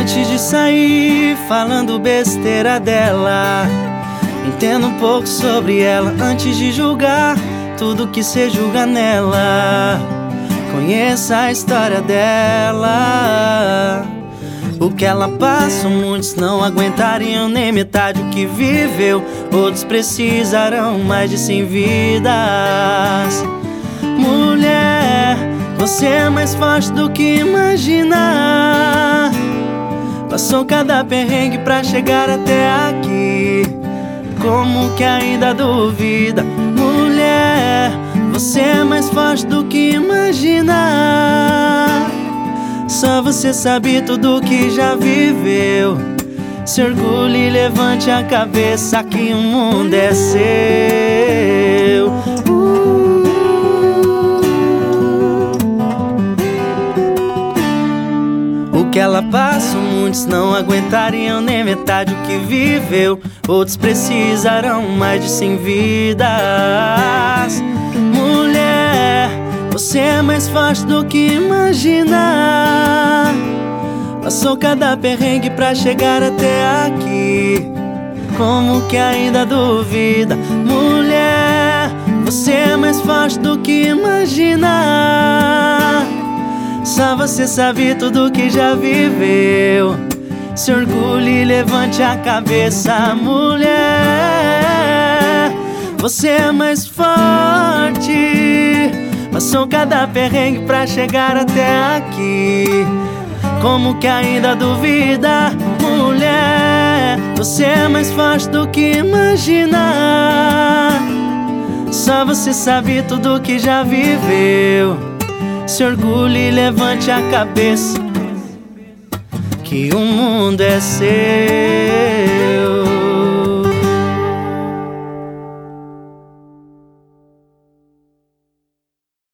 Antes de sair falando besteira dela, entenda um pouco sobre ela antes de julgar tudo que cê julga nela. Conheça a história dela. O que ela passa, muitos não aguentariam nem metade o que viveu. Outros precisarão mais de 100 vidas. Mulher, você é mais forte do que imagina. Passou cada perrengue pra chegar até aqui. Como que ainda duvida? Mulher, você é mais forte do que imagina. Só você sabe tudo que já viveu. Se orgulhe e levante a cabeça que o mundo é seu. O que ela passa, muitos não aguentariam nem metade o que viveu. Outros precisarão mais de 100 vidas. Mulher, você é mais forte do que imagina. Passou cada perrengue pra chegar até aqui. Como que ainda duvida? Mulher, você é mais forte do que imagina. Só você sabe tudo que já viveu. Se orgulhe e levante a cabeça. Mulher, você é mais forte. Passou cada perrengue pra chegar até aqui. Como que ainda duvida? Mulher, você é mais forte do que imagina. Só você sabe tudo que já viveu. Se orgulhe e levante a cabeça que o mundo é seu.